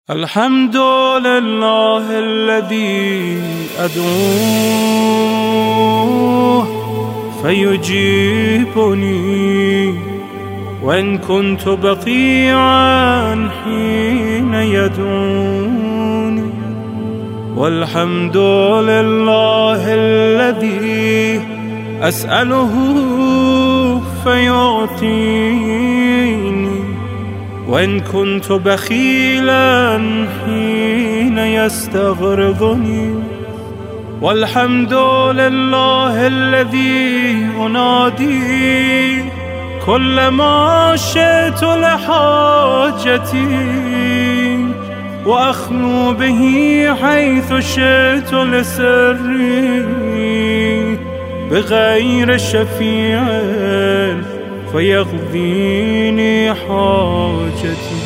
الحمد لله الذي أدعوه فيجيبني وإن كنت بطيعا حين يدعوني، والحمد لله الذي أسأله فيعطيني وإن كنت بخيلا حين يستغرضني، والحمد لله الذي أنادي كلما شئت لحاجتي وأخلو به حيث شئت لسري بغير شفيع فيقضيني حاجتي.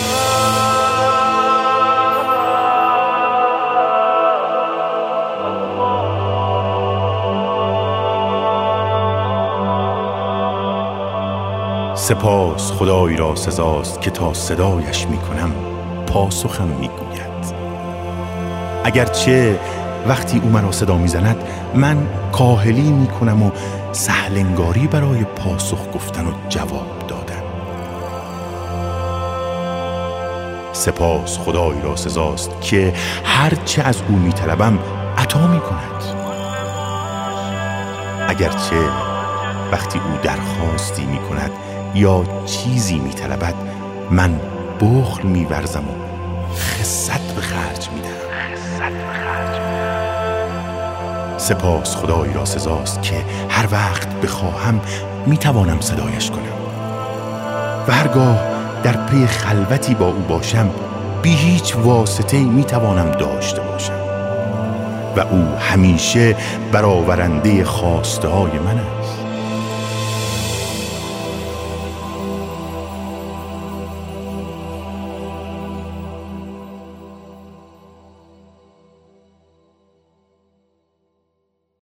سپاس خدایی را سزاست که تا صدایش می کنم پاسخم می گوید. اگرچه وقتی او مرا صدا می زند من کاهلی می کنم و سهلنگاری برای پاسخ گفتن و جواب دادن. سپاس خدایی را سزاست که هرچه از او می طلبم عطا می کند. اگرچه وقتی او درخواستی می کند یا چیزی می طلبد من بخل می ورزم و خست به خرج می دهم. سپاس خدایی را سزاست که هر وقت بخواهم می توانم صدایش کنم و هرگاه در پی خلوتی با او باشم بی هیچ واسطه‌ای می توانم داشته باشم و او همیشه برآورنده خواسته های من است.